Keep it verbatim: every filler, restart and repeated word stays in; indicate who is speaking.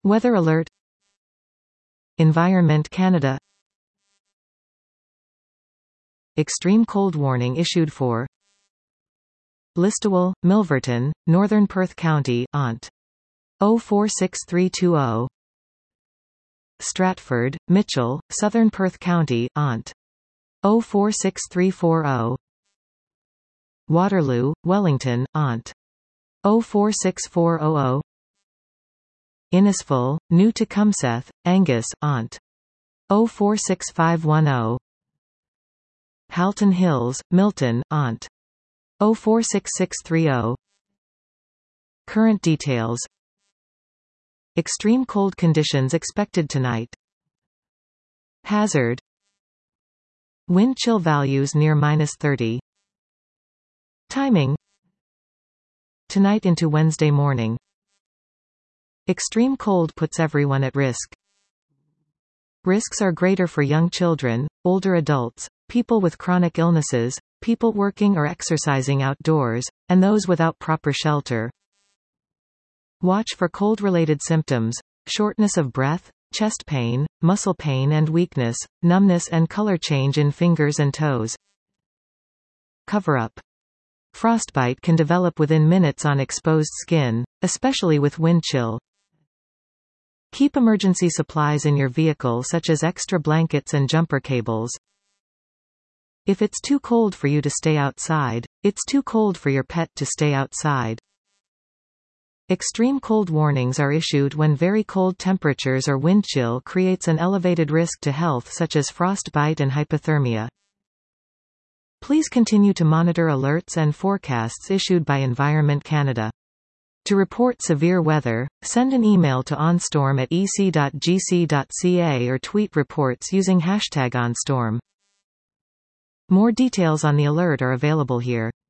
Speaker 1: Weather alert. Environment Canada. Extreme cold warning issued for Listowel, Milverton, Northern Perth County, O N T zero four six three two zero. Stratford, Mitchell, Southern Perth County, O N T zero four six three four zero. Waterloo, Wellington, O N T zero four six four zero zero. Innisful, New Tecumseth, Angus, O N T zero four six five one zero. Halton Hills, Milton, O N T zero four six six three zero. Current details. Extreme cold conditions expected tonight. Hazard. Wind chill values near minus thirty. Timing. Tonight into Wednesday morning. Extreme cold puts everyone at risk. Risks are greater for young children, older adults, people with chronic illnesses, people working or exercising outdoors, and those without proper shelter. Watch for cold-related symptoms: shortness of breath, chest pain, muscle pain and weakness, numbness and color change in fingers and toes. Cover-up. Frostbite can develop within minutes on exposed skin, especially with wind chill. Keep emergency supplies in your vehicle such as extra blankets and jumper cables. If it's too cold for you to stay outside, it's too cold for your pet to stay outside. Extreme cold warnings are issued when very cold temperatures or wind chill creates an elevated risk to health such as frostbite and hypothermia. Please continue to monitor alerts and forecasts issued by Environment Canada. To report severe weather, send an email to onstorm at e c dot g c dot c a or tweet reports using hashtag onstorm. More details on the alert are available here.